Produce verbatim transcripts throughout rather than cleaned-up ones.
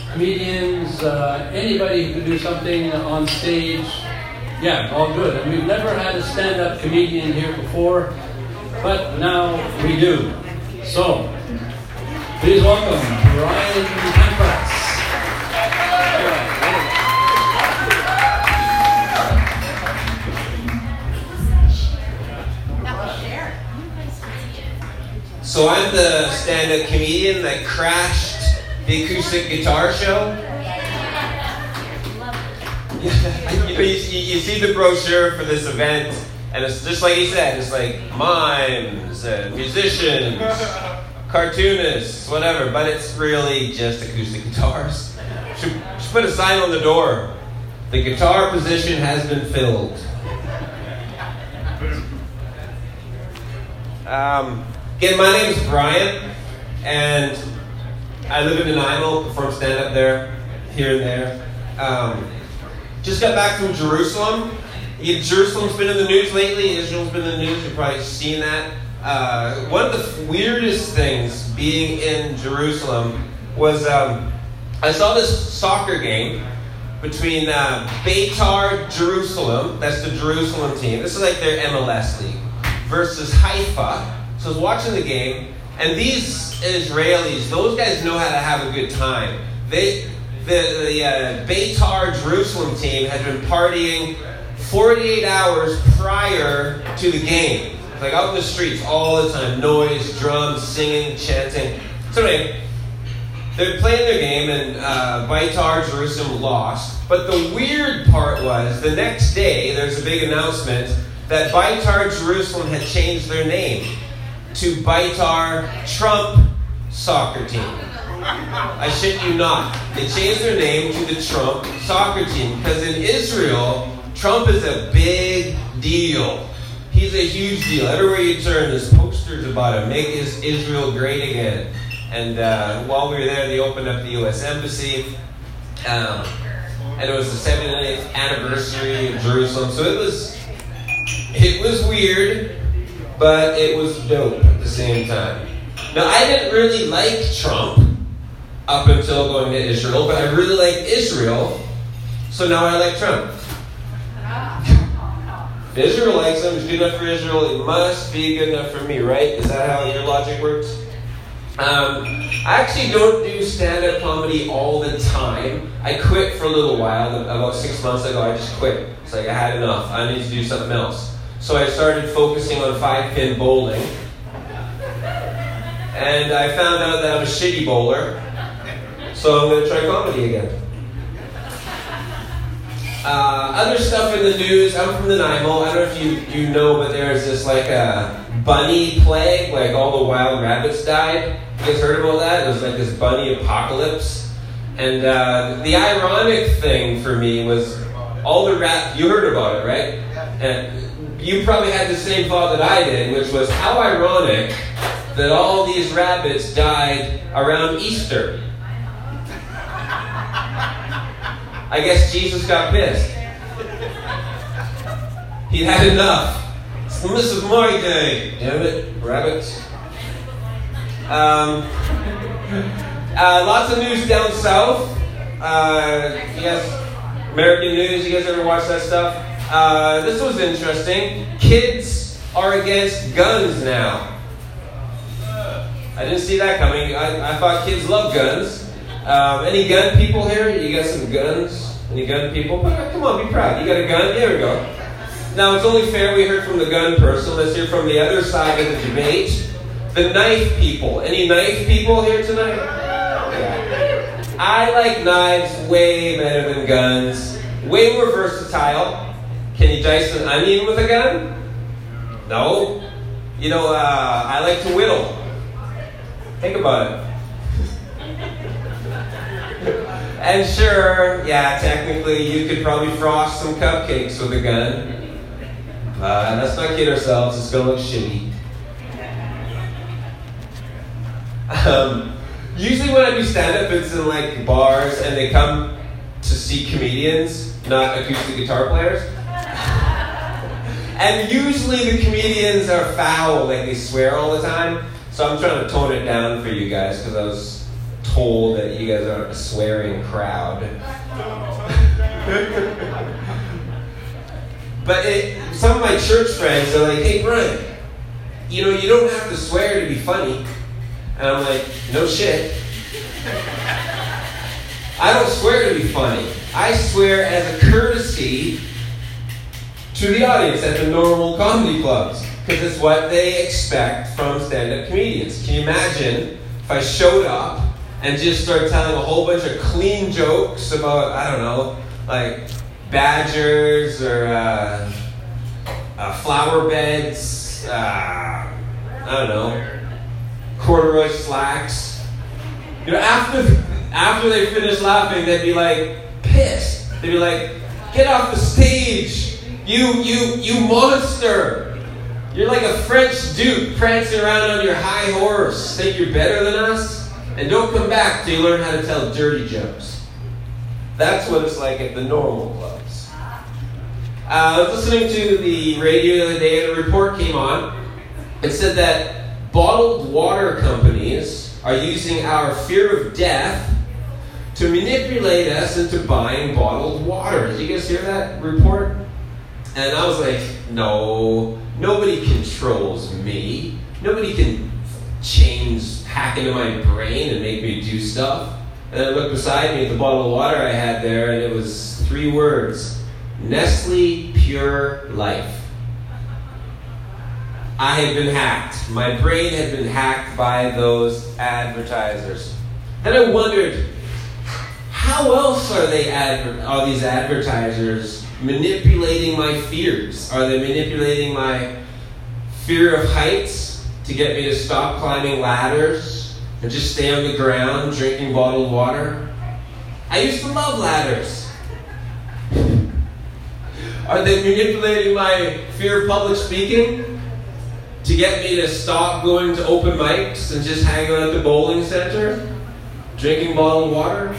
comedians, uh, anybody who can do something on stage, yeah, all good. And we've never had a stand-up comedian here before, but now we do. So, please welcome Brian Campras. So I'm the stand-up comedian that crashed the acoustic guitar show. you, know, you, you see the brochure for this event, and it's just like he said, it's like mimes, and musicians, cartoonists, whatever, but it's really just acoustic guitars. Should, should put a sign on the door. The guitar position has been filled. Um... Again, my name is Brian, and I live in Nanaimo, perform stand-up there, here and there. Um, just got back from Jerusalem. Yeah, Jerusalem's been in the news lately. Israel's been in the news. You've probably seen that. Uh, one of the weirdest things being in Jerusalem was um, I saw this soccer game between uh, Beitar Jerusalem, that's the Jerusalem team. This is like their M L S league, versus Haifa. So I was watching the game, and these Israelis, those guys know how to have a good time. They, the the uh, Beitar Jerusalem team had been partying forty-eight hours prior to the game. Like out in the streets all the time, noise, drums, singing, chanting. So anyway, they're playing their game, and uh, Beitar Jerusalem lost. But the weird part was, the next day, there's a big announcement that Beitar Jerusalem had changed their name to Beitar Trump soccer team. I shit you not. They changed their name to the Trump soccer team because in Israel, Trump is a big deal. He's a huge deal. Everywhere you turn, there's posters about him. Make Israel great again. And uh, while we were there, they opened up the U S Embassy. Um, and it was the seventieth anniversary of Jerusalem. So it was, it was weird, but it was dope at the same time. Now, I didn't really like Trump up until going to Israel, but I really like Israel, so now I like Trump. If Israel likes him, it's good enough for Israel, it must be good enough for me, right? Is that how your logic works? Um, I actually don't do stand-up comedy all the time. I quit for a little while, about six months ago, I just quit. It's like I had enough, I need to do something else. So I started focusing on five-pin bowling. And I found out that I'm a shitty bowler. So I'm going to try comedy again. Uh, other stuff in the news. I'm from Nanaimo. I don't know if you, you know, but there's this like a bunny plague. Like all the wild rabbits died. You guys heard about that? It was like this bunny apocalypse. And uh, the ironic thing for me was all the rat. You heard about it, right? And you probably had the same thought that I did, which was how ironic that all these rabbits died around Easter. I guess Jesus got pissed. He'd had enough. This is my day. Damn it, rabbits. Um, uh, lots of news down south. Uh, you guys, American news, you guys ever watch that stuff? Uh, this was interesting. Kids are against guns now. I didn't see that coming. I, I thought kids love guns. Um, any gun people here? You got some guns? Any gun people? Come on, be proud. You got a gun? There we go. Now, it's only fair we heard from the gun person. Let's hear from the other side of the debate. The knife people. Any knife people here tonight? Yeah. I like knives way better than guns. Way more versatile. Can you dice an onion with a gun? No. You know, uh, I like to whittle. Think about it. And sure, yeah, technically you could probably frost some cupcakes with a gun. Uh, let's not kid ourselves, it's gonna look shitty. Um, usually when I do stand-up, it's in like bars and they come to see comedians, not acoustic guitar players. And usually the comedians are foul, like they swear all the time. So I'm trying to tone it down for you guys because I was told that you guys aren't a swearing crowd. But it, some of my church friends are like, hey, Brian, you know, you don't have to swear to be funny. And I'm like, no shit. I don't swear to be funny. I swear as a courtesy to the audience at the normal comedy clubs, because it's what they expect from stand-up comedians. Can you imagine if I showed up and just started telling a whole bunch of clean jokes about, I don't know, like badgers or uh, uh, flower beds, uh, I don't know, corduroy slacks. You know, after after they finish laughing, they'd be like pissed. They'd be like, "Get off the stage, you you you monster! You're like a French duke prancing around on your high horse. Think you're better than us? And don't come back till you learn how to tell dirty jokes." That's what it's like at the normal clubs. Uh, I was listening to the radio the other day, and a report came on. It said that bottled water companies are using our fear of death to manipulate us into buying bottled water. Did you guys hear that report? And I was like, no, nobody controls me. Nobody can change, hack into my brain and make me do stuff. And I looked beside me at the bottle of water I had there, and it was three words: Nestle Pure Life. I had been hacked. My brain had been hacked by those advertisers. Then I wondered, how else are they adver- are these advertisers manipulating my fears? Are they manipulating my fear of heights to get me to stop climbing ladders and just stay on the ground drinking bottled water? I used to love ladders. Are they manipulating my fear of public speaking to get me to stop going to open mics and just hang out at the bowling center drinking bottled water?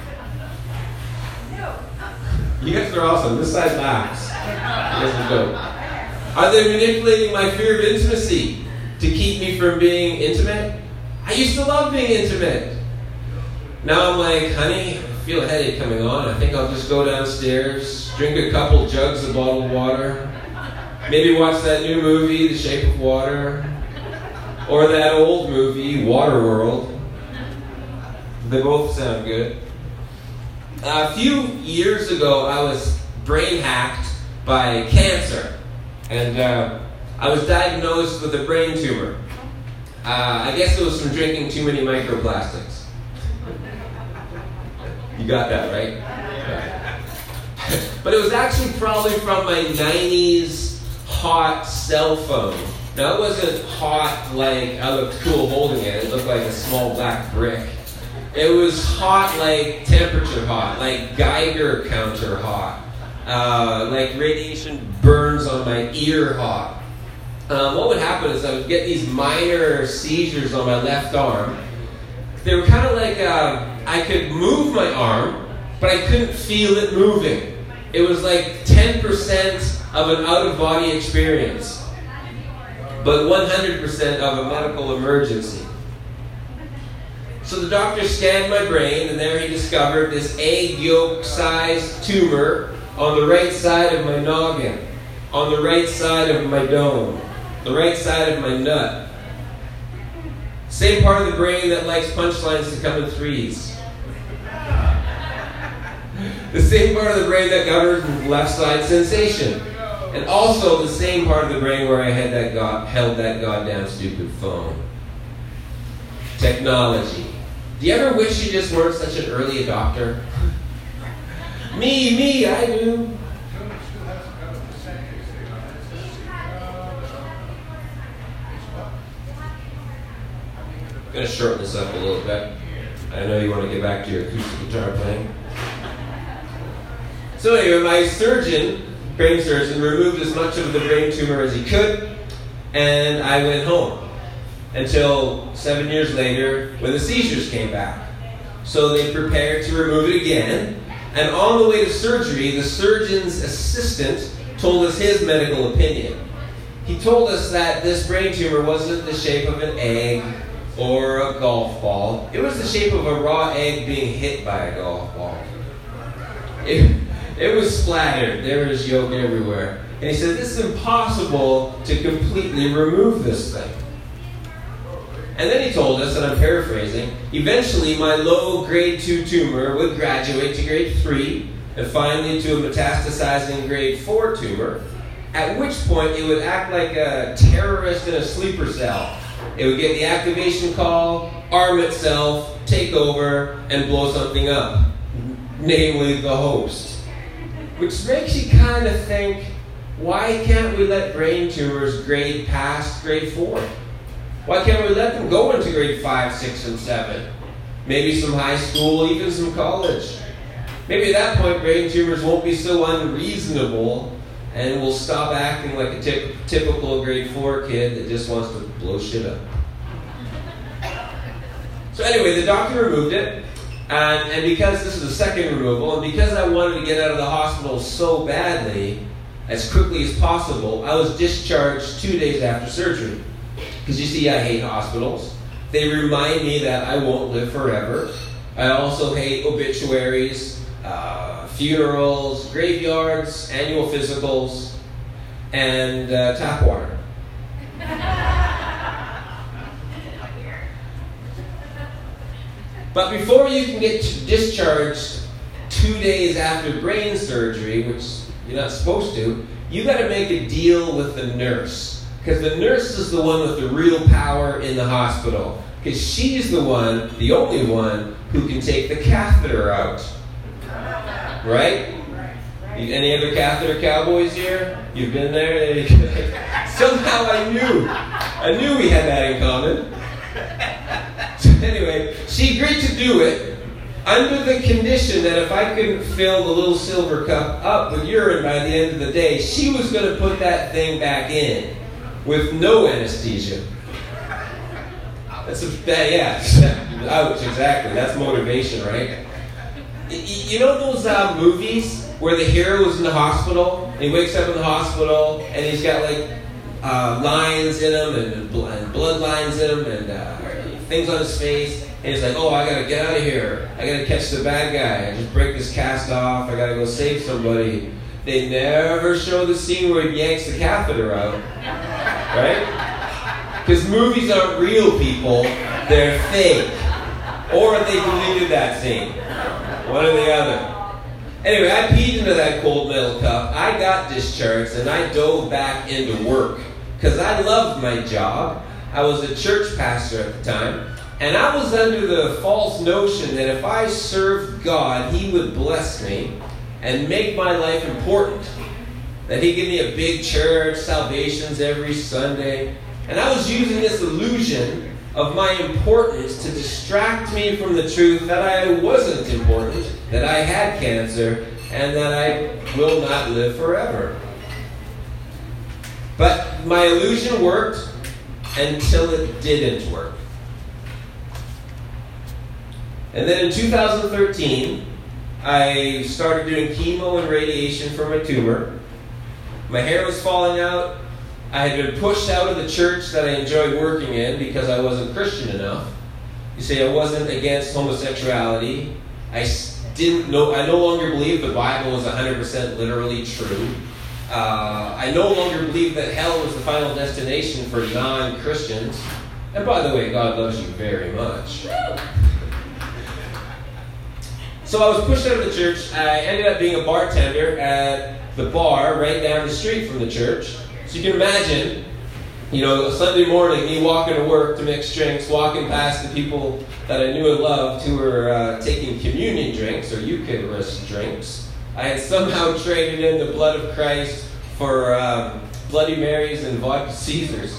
You guys are awesome. This side laughs. You guys are dope. Are they manipulating my fear of intimacy to keep me from being intimate? I used to love being intimate. Now I'm like, honey, I feel a headache coming on. I think I'll just go downstairs, drink a couple jugs of bottled water, maybe watch that new movie, The Shape of Water, or that old movie, Waterworld. They both sound good. A few years ago, I was brain hacked by cancer, and uh, I was diagnosed with a brain tumor. Uh, I guess it was from drinking too many microplastics. You got that, right? Yeah. But it was actually probably from my nineties hot cell phone. Now, it wasn't hot like I looked cool holding it. It looked like a small black brick. It was hot, like temperature hot, like Geiger counter hot, uh, like radiation burns on my ear hot. Um, what would happen is I would get these minor seizures on my left arm. They were kind of like uh, I could move my arm, but I couldn't feel it moving. It was like ten percent of an out-of-body experience, but one hundred percent of a medical emergency. So the doctor scanned my brain, and there he discovered this egg yolk-sized tumor on the right side of my noggin, on the right side of my dome, the right side of my nut. Same part of the brain that likes punchlines to come in threes. The same part of the brain that governs left side sensation. And also the same part of the brain where I had that god, held that goddamn stupid phone. Technology. Do you ever wish you just weren't such an early adopter? me, me, I do. I'm going to shorten this up a little bit. I know you want to get back to your acoustic guitar playing. So anyway, my surgeon, brain surgeon, removed as much of the brain tumor as he could, and I went home until seven years later when the seizures came back. So they prepared to remove it again, and on the way to surgery, the surgeon's assistant told us his medical opinion. He told us that this brain tumor wasn't the shape of an egg, or a golf ball. It was the shape of a raw egg being hit by a golf ball. It, it was splattered. There was yolk everywhere. And he said, this is impossible to completely remove this thing. And then he told us, and I'm paraphrasing, eventually my low grade two tumor would graduate to grade three, and finally to a metastasizing grade four tumor, at which point it would act like a terrorist in a sleeper cell. It would get the activation call, arm itself, take over, and blow something up, namely the host. Which makes you kind of think, why can't we let brain tumors grade past grade four? Why can't we let them go into grade five, six, and seven? Maybe some high school, even some college. Maybe at that point, brain tumors won't be so unreasonable and will stop acting like a tip, typical grade four kid that just wants to blow shit up. So anyway, the doctor removed it, and, and because this is the second removal, and because I wanted to get out of the hospital so badly, as quickly as possible, I was discharged two days after surgery. Because you see, I hate hospitals. They remind me that I won't live forever. I also hate obituaries, uh, funerals, graveyards, annual physicals, and uh, tap water. But before you can get discharged two days after brain surgery, which you're not supposed to, you got to make a deal with the nurse. Because the nurse is the one with the real power in the hospital. Because she's the one, the only one, who can take the catheter out. Right? Any other catheter cowboys here? You've been there? Somehow I knew. I knew we had that in common. So anyway, she agreed to do it under the condition that if I couldn't fill the little silver cup up with urine by the end of the day, she was going to put that thing back in. With no anesthesia. That's a bad, yeah. Ouch, exactly. That's motivation, right? You know those uh, movies where the hero is in the hospital, and he wakes up in the hospital, and he's got like uh, lines in him, and, and blood lines in him, and uh, things on his face, and he's like, oh, I gotta get out of here. I gotta catch the bad guy. I just break this cast off. I gotta go save somebody. They never show the scene where he yanks the catheter out. Right? Because movies aren't real, people. They're fake. Or they deleted that scene. One or the other. Anyway, I peed into that cold metal cup. I got discharged, and I dove back into work. Because I loved my job. I was a church pastor at the time. And I was under the false notion that if I served God, He would bless me and make my life important. That He'd give me a big church, salvations every Sunday. And I was using this illusion of my importance to distract me from the truth that I wasn't important, that I had cancer, and that I will not live forever. But my illusion worked until it didn't work. And then in two thousand thirteen, I started doing chemo and radiation for my tumor. My hair was falling out. I had been pushed out of the church that I enjoyed working in because I wasn't Christian enough. You see, I wasn't against homosexuality. I didn't know. I no longer believed the Bible was one hundred percent literally true. Uh, I no longer believed that hell was the final destination for non-Christians. And by the way, God loves you very much. So I was pushed out of the church. I ended up being a bartender at the bar right down the street from the church. So you can imagine, you know, a Sunday morning, me walking to work to mix drinks, walking past the people that I knew and loved who were uh, taking communion drinks or Eucharist drinks. I had somehow traded in the blood of Christ for um, Bloody Marys and vodka Caesars.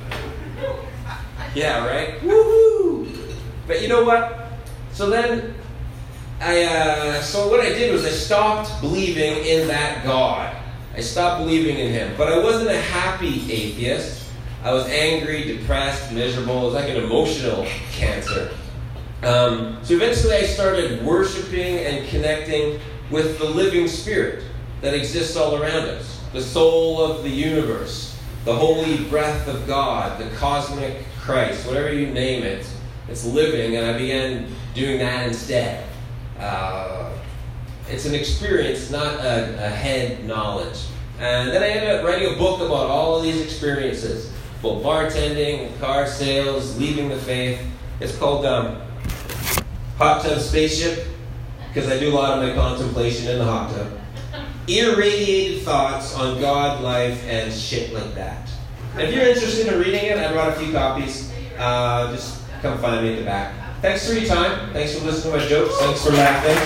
Yeah, right? Woohoo! But you know what? So then, I uh, so what I did was I stopped believing in that God. I stopped believing in Him. But I wasn't a happy atheist. I was angry, depressed, miserable. It was like an emotional cancer. Um, so eventually I started worshiping and connecting with the living Spirit that exists all around us. The soul of the universe. The holy breath of God. The cosmic Christ, whatever you name it. It's living, and I began doing that instead. Uh, it's an experience, not a, a head knowledge. And then I ended up writing a book about all of these experiences, about bartending, car sales, leaving the faith. It's called um, Hot Tub Spaceship, because I do a lot of my contemplation in the hot tub. Irradiated thoughts on God, life, and shit like that. And if you're interested in reading it, I brought a few copies. Uh, just come find me at the back. Thanks for your time. Thanks for listening to my jokes. Thanks for laughing.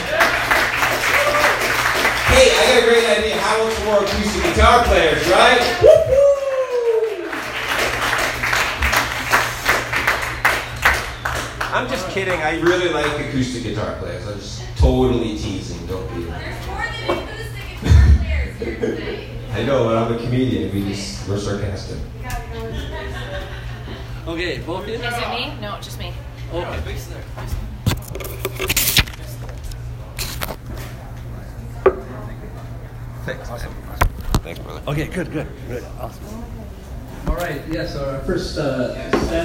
Hey, I got a great idea. How much more acoustic guitar players, right? I'm just kidding. I really like acoustic guitar players. I'm just totally teasing. Don't be. There's more than acoustic guitar players here today. I know, but I'm a comedian. We just we're sarcastic. Okay, both of you? Is it me? No, just me. Okay. Thanks. Awesome. Thanks, brother. Okay, good, good, good. Awesome. All right, yes, our first uh, stand-